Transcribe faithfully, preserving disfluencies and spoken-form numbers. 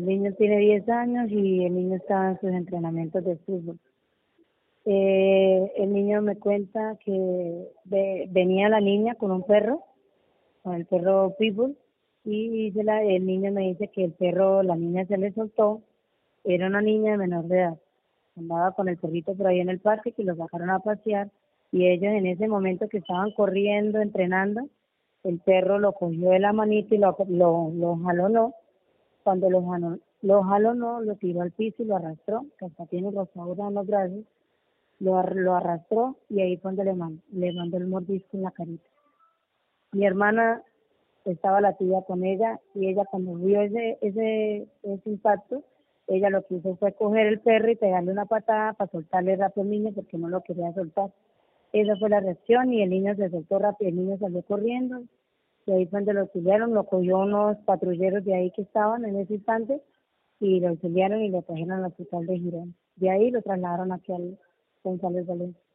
niño tiene diez años y el niño estaba en sus entrenamientos de fútbol. Eh, el niño me cuenta que ve- venía la niña con un perro, con el perro Pitbull, y de la- el niño me dice que el perro, la niña se le soltó, era una niña de menor de edad, andaba con el perrito por ahí en el parque, que lo sacaron a pasear, y ellos en ese momento que estaban corriendo, entrenando, el perro lo cogió de la manita y lo, lo, lo jalonó. Cuando lo jalonó, lo jalonó, lo tiró al piso y lo arrastró, que hasta tiene rosadura en los brazos, lo, ar- lo arrastró y ahí fue donde le, man- le mandó el mordisco en la carita. Mi hermana estaba la tía con ella y ella cuando vio ese, ese, ese impacto, ella lo que hizo fue coger el perro y pegarle una patada para soltarle rápido al niño porque no lo quería soltar. Esa fue la reacción y el niño se soltó rápido, el niño salió corriendo y ahí fue donde lo auxiliaron, lo cogió unos patrulleros de ahí que estaban en ese instante y lo auxiliaron y lo trajeron al hospital de Girón. De ahí lo trasladaron aquí al González Valencia.